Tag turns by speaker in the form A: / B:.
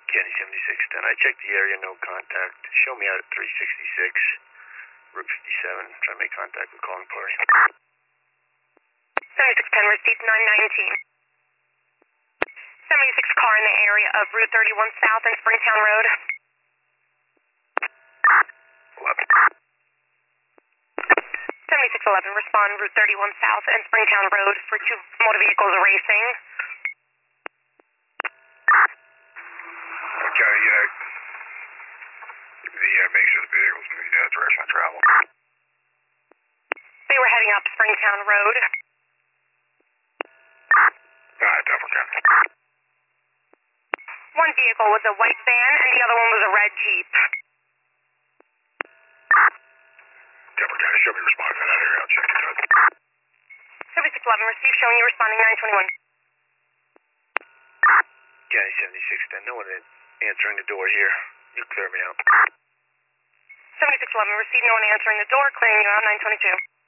A: County 76, then I checked the area, no contact. Show me out at 366, Route 57. Try to make contact with calling party.
B: 7610, received 919. 76 car in the area of Route 31 South and Springtown Road.
A: 11.
B: 7611, respond Route 31 South and Springtown Road for two motor vehicles racing.
A: Okay, make sure the vehicles in the direction of travel.
B: They were heading up Springtown Road.
A: Definitely.
B: One vehicle was a white van and the other one was a red Jeep.
A: Definitely. Show me responding to that area. I'll check it out.
B: 7611, received, showing you responding 921.
A: County 76, then no one answering the door here. You clear me out.
B: 7611, received, no one answering the door, clearing you out 922.